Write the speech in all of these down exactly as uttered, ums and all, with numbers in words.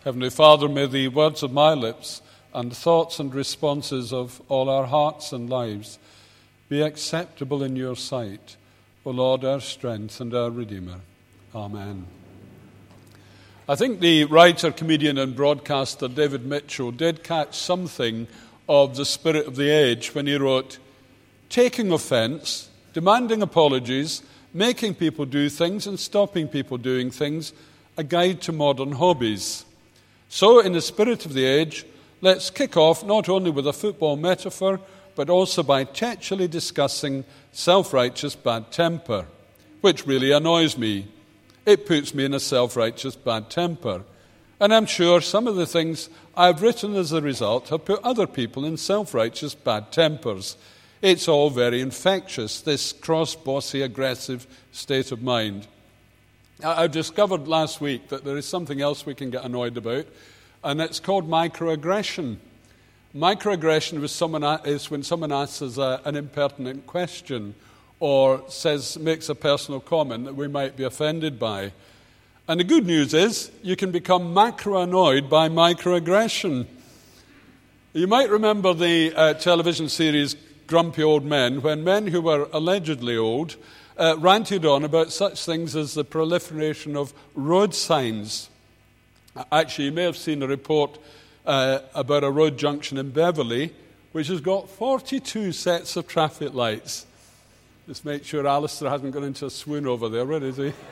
Heavenly Father, may the words of my lips and thoughts and responses of all our hearts and lives be acceptable in your sight, O Lord, our strength and our Redeemer. Amen. I think the writer, comedian and broadcaster David Mitchell did catch something of the spirit of the age when he wrote, "Taking offence, demanding apologies, making people do things and stopping people doing things, a guide to modern hobbies. So, in the spirit of the age, let's kick off not only with a football metaphor, but also by textually discussing self-righteous bad temper, which really annoys me. It puts me in a self-righteous bad temper. And I'm sure some of the things I've written as a result have put other people in self-righteous bad tempers. It's all very infectious, this cross-bossy, aggressive state of mind. I discovered last week that there is something else we can get annoyed about, and it's called microaggression. Microaggression is, someone, is when someone asks us a, an impertinent question or says makes a personal comment that we might be offended by. And the good news is you can become macro-annoyed by microaggression. You might remember the uh, television series Grumpy Old Men, when men who were allegedly old Uh, ranted on about such things as the proliferation of road signs. Actually, you may have seen a report uh, about a road junction in Beverley which has got forty-two sets of traffic lights. Just make sure Alistair hasn't gone into a swoon over there. Where is he?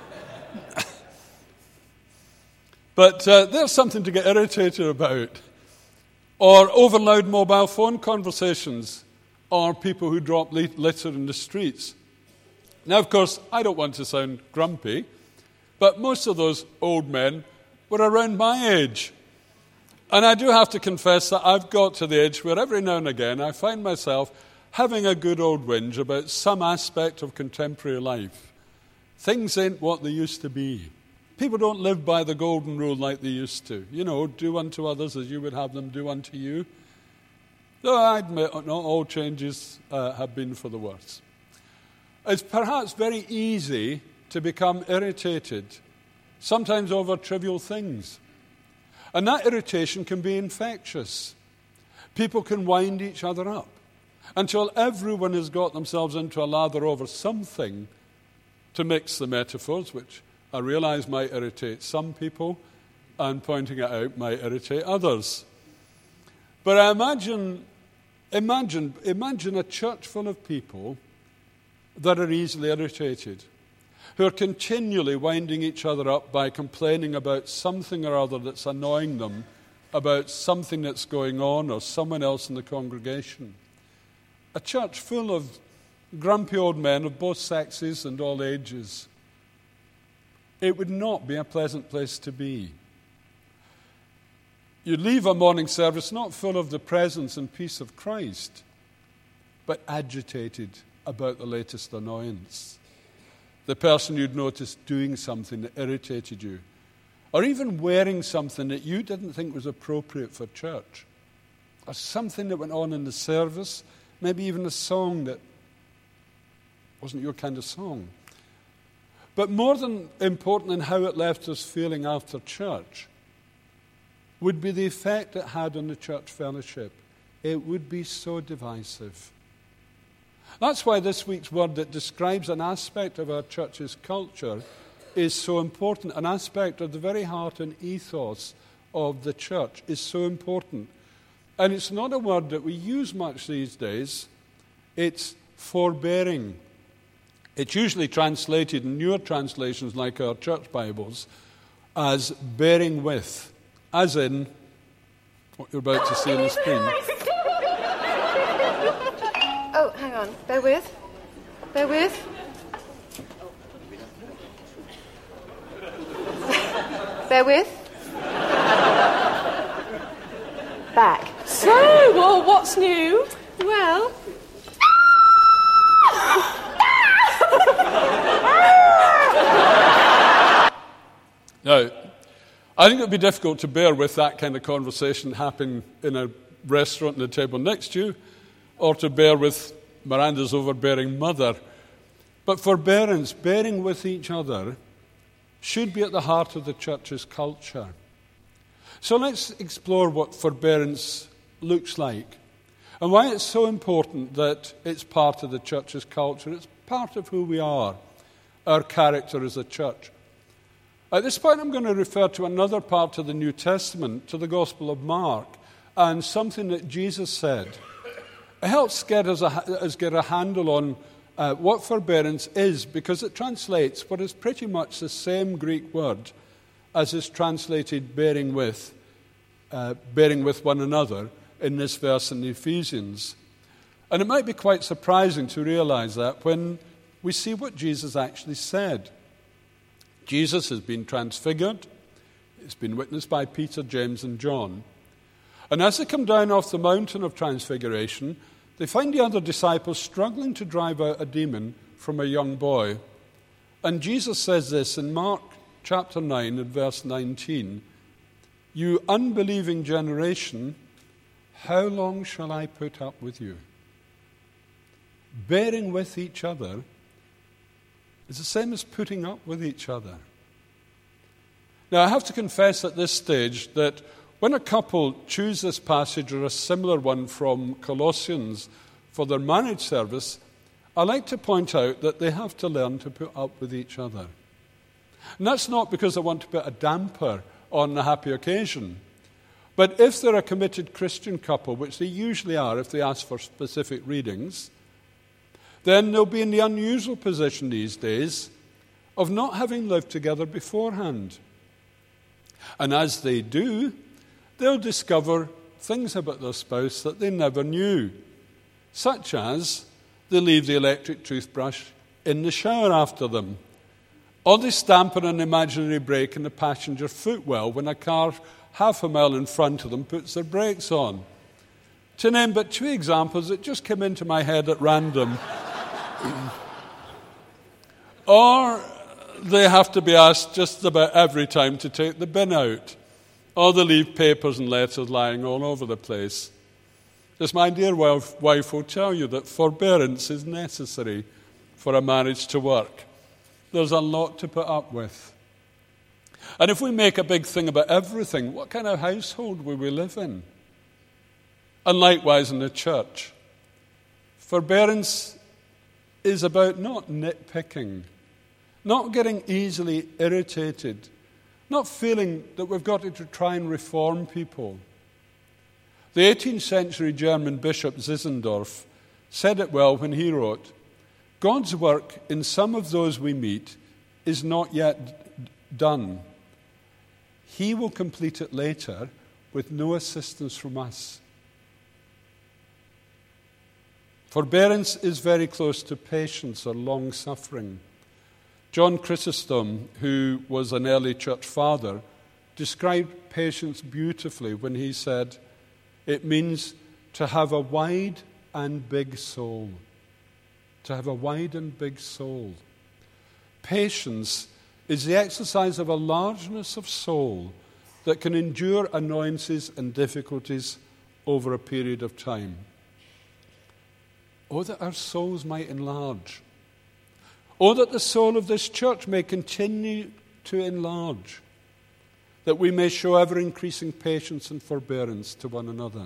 But uh, there's something to get irritated about. Or overloud mobile phone conversations, or people who drop litter in the streets. Now, of course, I don't want to sound grumpy, but most of those old men were around my age. And I do have to confess that I've got to the age where every now and again I find myself having a good old whinge about some aspect of contemporary life. Things ain't what they used to be. People don't live by the golden rule like they used to. You know, do unto others as you would have them do unto you. Though I admit not all changes uh, have been for the worse. It's perhaps very easy to become irritated, sometimes over trivial things. And that irritation can be infectious. People can wind each other up until everyone has got themselves into a lather over something, to mix the metaphors, which I realize might irritate some people, and pointing it out might irritate others. But I imagine, imagine, imagine a church full of people that are easily irritated, who are continually winding each other up by complaining about something or other that's annoying them, about something that's going on or someone else in the congregation. A church full of grumpy old men of both sexes and all ages. It would not be a pleasant place to be. You'd leave a morning service not full of the presence and peace of Christ, but agitated about the latest annoyance. The person you'd noticed doing something that irritated you, or even wearing something that you didn't think was appropriate for church, or something that went on in the service, maybe even a song that wasn't your kind of song. But more than important in how it left us feeling after church would be the effect it had on the church fellowship. It would be so divisive. That's why this week's word that describes an aspect of our church's culture is so important. An aspect of the very heart and ethos of the church is so important. And it's not a word that we use much these days. It's forbearing. It's usually translated in newer translations like our church Bibles as bearing with, as in what you're about to see on the screen. Oh, hang on. Bear with. Bear with. Bear with. Back. So, well, what's new? Well... Now, I think it would be difficult to bear with that kind of conversation happening in a restaurant at the table next to you, or to bear with Miranda's overbearing mother. But forbearance, bearing with each other, should be at the heart of the church's culture. So let's explore what forbearance looks like and why it's so important that it's part of the church's culture. It's part of who we are, our character as a church. At this point, I'm going to refer to another part of the New Testament, to the Gospel of Mark, and something that Jesus said. It helps get us, a, us get a handle on uh, what forbearance is, because it translates what is pretty much the same Greek word as is translated bearing with, uh, bearing with one another in this verse in Ephesians. And it might be quite surprising to realize that when we see what Jesus actually said. Jesus has been transfigured. It's been witnessed by Peter, James, and John. And as they come down off the mountain of transfiguration, they find the other disciples struggling to drive out a demon from a young boy. And Jesus says this in Mark chapter nine and verse nineteen, "You unbelieving generation, how long shall I put up with you?" Bearing with each other is the same as putting up with each other. Now, I have to confess at this stage that when a couple choose this passage or a similar one from Colossians for their marriage service, I like to point out that they have to learn to put up with each other. And that's not because I want to put a damper on a happy occasion. But if they're a committed Christian couple, which they usually are if they ask for specific readings, then they'll be in the unusual position these days of not having lived together beforehand. And as they do, they'll discover things about their spouse that they never knew, such as they leave the electric toothbrush in the shower after them, or they stamp on an imaginary brake in the passenger footwell when a car half a mile in front of them puts their brakes on. To name but two examples that just came into my head at random. Or they have to be asked just about every time to take the bin out. Or they leave papers and letters lying all over the place. As my dear wife, wife will tell you that forbearance is necessary for a marriage to work. There's a lot to put up with. And if we make a big thing about everything, what kind of household will we live in? And likewise in the church. Forbearance is about not nitpicking, not getting easily irritated, not feeling that we've got to try and reform people. The eighteenth century German bishop Zinzendorf said it well when he wrote, "God's work in some of those we meet is not yet done. He will complete it later with no assistance from us." Forbearance is very close to patience or long-suffering. John Chrysostom, who was an early church father, described patience beautifully when he said, "It means to have a wide and big soul." To have a wide and big soul. Patience is the exercise of a largeness of soul that can endure annoyances and difficulties over a period of time. Oh, that our souls might enlarge. Oh, that the soul of this church may continue to enlarge, that we may show ever-increasing patience and forbearance to one another.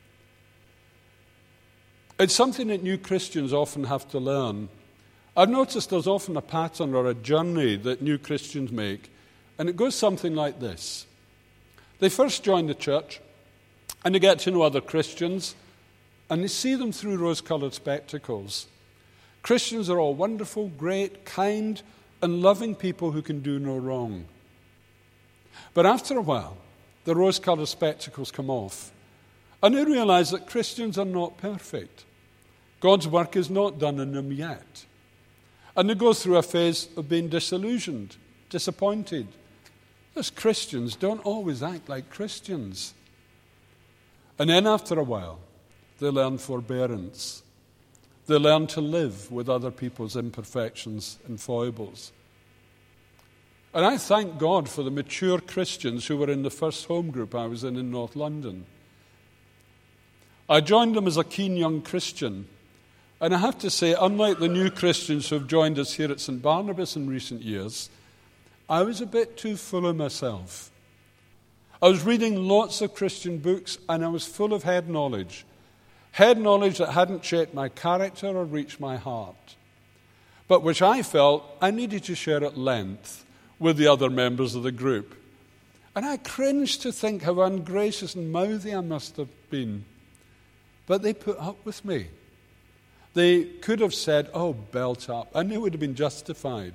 It's something that new Christians often have to learn. I've noticed there's often a pattern or a journey that new Christians make, and it goes something like this. They first join the church, and they get to know other Christians, and they see them through rose-coloured spectacles. Christians are all wonderful, great, kind, and loving people who can do no wrong. But after a while, the rose-coloured spectacles come off, and they realize that Christians are not perfect. God's work is not done in them yet. And they go through a phase of being disillusioned, disappointed. As Christians don't always act like Christians. And then after a while, they learn forbearance. They learn to live with other people's imperfections and foibles. And I thank God for the mature Christians who were in the first home group I was in in North London. I joined them as a keen young Christian. And I have to say, unlike the new Christians who have joined us here at Saint Barnabas in recent years, I was a bit too full of myself. I was reading lots of Christian books, and I was full of head knowledge. Head knowledge that hadn't shaped my character or reached my heart, but which I felt I needed to share at length with the other members of the group. And I cringed to think how ungracious and mouthy I must have been. But they put up with me. They could have said, "Oh, belt up," and they would have been justified.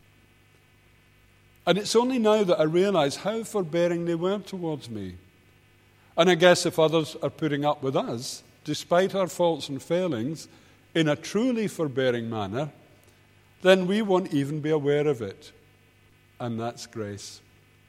And it's only now that I realize how forbearing they were towards me. And I guess if others are putting up with us, despite our faults and failings, in a truly forbearing manner, then we won't even be aware of it. And that's grace.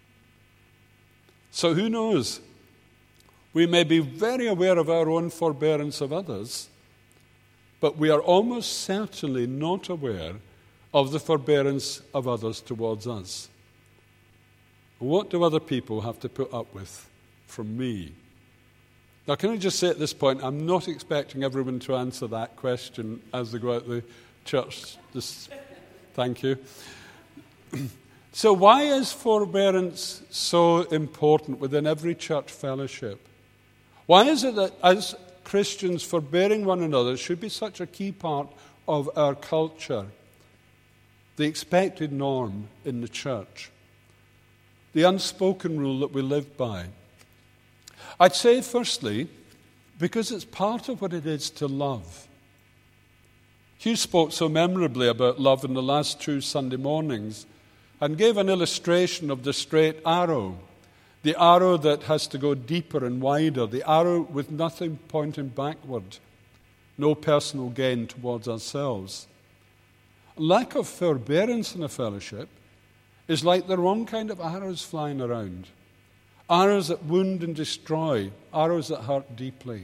So who knows? We may be very aware of our own forbearance of others, but we are almost certainly not aware of the forbearance of others towards us. What do other people have to put up with from me? Now, can I just say at this point, I'm not expecting everyone to answer that question as they go out the church. This, thank you. So why is forbearance so important within every church fellowship? Why is it that as Christians, forbearing one another should be such a key part of our culture, the expected norm in the church, the unspoken rule that we live by? I'd say, firstly, because it's part of what it is to love. Hugh spoke so memorably about love in the last two Sunday mornings and gave an illustration of the straight arrow, the arrow that has to go deeper and wider, the arrow with nothing pointing backward, no personal gain towards ourselves. Lack of forbearance in a fellowship is like the wrong kind of arrows flying around. Arrows that wound and destroy, arrows that hurt deeply.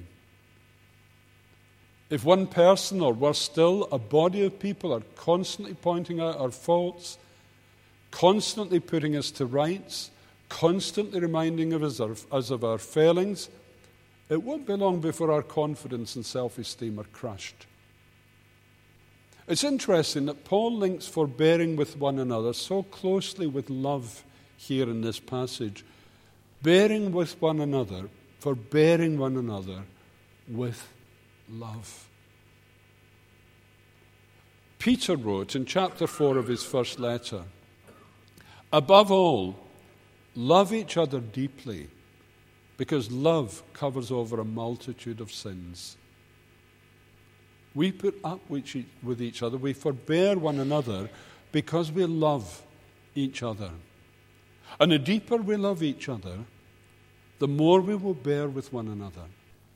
If one person, or worse still, a body of people are constantly pointing out our faults, constantly putting us to rights, constantly reminding us of, us of our failings, it won't be long before our confidence and self-esteem are crushed. It's interesting that Paul links forbearing with one another so closely with love here in this passage. Bearing with one another, forbearing one another with love. Peter wrote in chapter four of his first letter, "Above all, love each other deeply, because love covers over a multitude of sins." We put up with each other, we forbear one another because we love each other. And the deeper we love each other, the more we will bear with one another.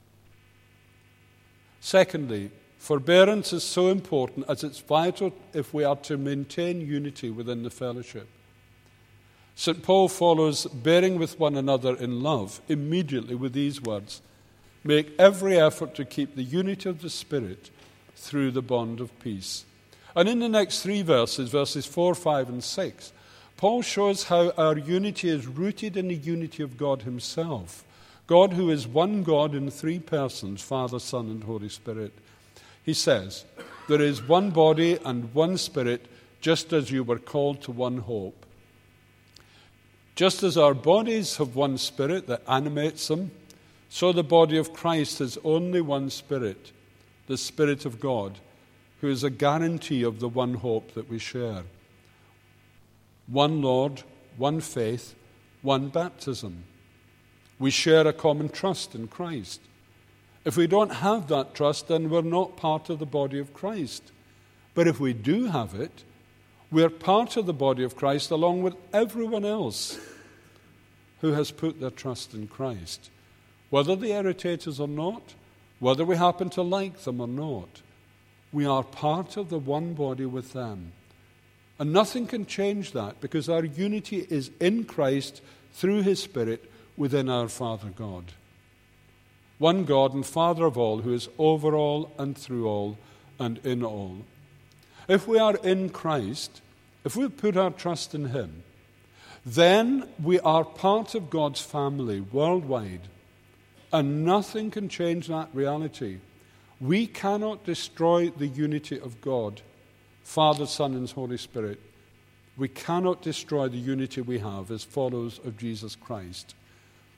Secondly, forbearance is so important as it's vital if we are to maintain unity within the fellowship. Saint Paul follows bearing with one another in love immediately with these words, "Make every effort to keep the unity of the Spirit through the bond of peace." And in the next three verses, verses four, five, and six, Paul shows how our unity is rooted in the unity of God himself. God, who is one God in three persons, Father, Son, and Holy Spirit. He says, "There is one body and one Spirit, just as you were called to one hope." Just as our bodies have one Spirit that animates them, so the body of Christ has only one Spirit, the Spirit of God, who is a guarantee of the one hope that we share. One Lord, one faith, one baptism. We share a common trust in Christ. If we don't have that trust, then we're not part of the body of Christ. But if we do have it, we're part of the body of Christ along with everyone else who has put their trust in Christ. Whether they irritate us or not, whether we happen to like them or not, we are part of the one body with them. And nothing can change that because our unity is in Christ through his Spirit within our Father God. One God and Father of all, who is over all and through all and in all. If we are in Christ, if we put our trust in him, then we are part of God's family worldwide. And nothing can change that reality. We cannot destroy the unity of God, Father, Son, and Holy Spirit. We cannot destroy the unity we have as followers of Jesus Christ.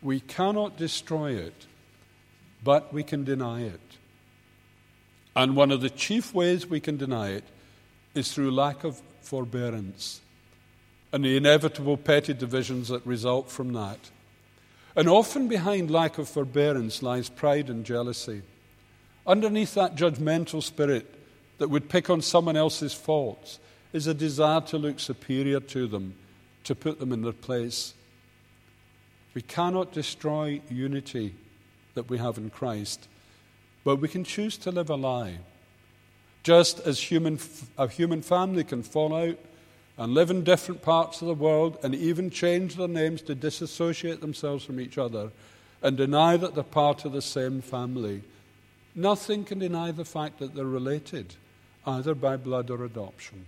We cannot destroy it, but we can deny it. And one of the chief ways we can deny it is through lack of forbearance and the inevitable petty divisions that result from that. And often behind lack of forbearance lies pride and jealousy. Underneath that judgmental spirit that would pick on someone else's faults is a desire to look superior to them, to put them in their place. We cannot destroy unity that we have in Christ, but we can choose to live a lie. Just as human, a human family can fall out and live in different parts of the world and even change their names to disassociate themselves from each other and deny that they're part of the same family, nothing can deny the fact that they're related, either by blood or adoption.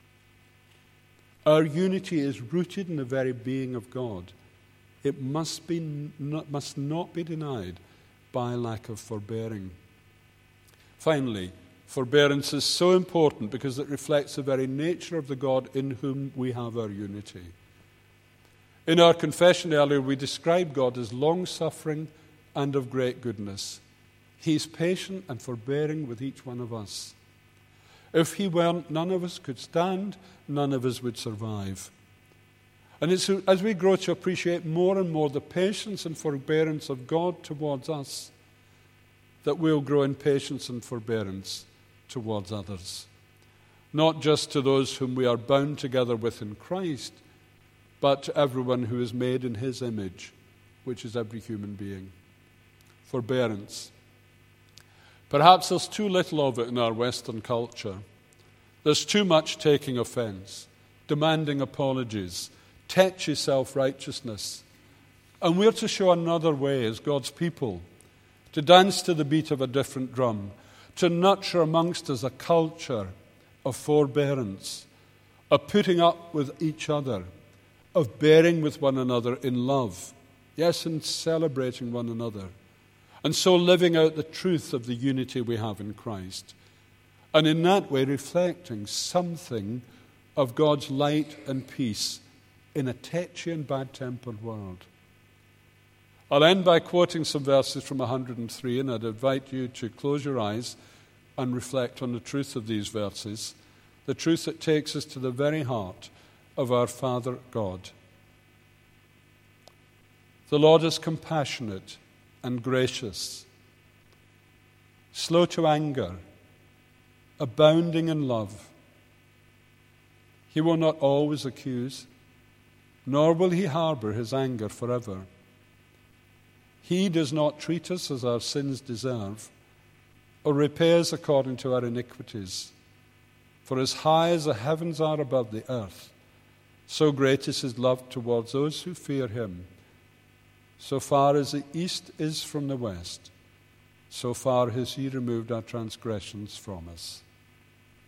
Our unity is rooted in the very being of God. It must be not, must not be denied by lack of forbearing. Finally, forbearance is so important because it reflects the very nature of the God in whom we have our unity. In our confession earlier, we described God as long-suffering and of great goodness. He's patient and forbearing with each one of us. If he weren't, none of us could stand, none of us would survive. And it's as we grow to appreciate more and more the patience and forbearance of God towards us that we'll grow in patience and forbearance towards others. Not just to those whom we are bound together with in Christ, but to everyone who is made in his image, which is every human being. Forbearance. Perhaps there's too little of it in our Western culture. There's too much taking offense, demanding apologies, tetchy self-righteousness. And we're to show another way as God's people, to dance to the beat of a different drum, to nurture amongst us a culture of forbearance, of putting up with each other, of bearing with one another in love, yes, and celebrating one another, and so living out the truth of the unity we have in Christ, and in that way reflecting something of God's light and peace in a tetchy and bad-tempered world. I'll end by quoting some verses from one hundred three, and I'd invite you to close your eyes and reflect on the truth of these verses, the truth that takes us to the very heart of our Father God. The Lord is compassionate and gracious, slow to anger, abounding in love. He will not always accuse, nor will he harbor his anger forever. He does not treat us as our sins deserve, or repay us according to our iniquities. For as high as the heavens are above the earth, so great is his love towards those who fear him. So far as the east is from the west, so far has he removed our transgressions from us.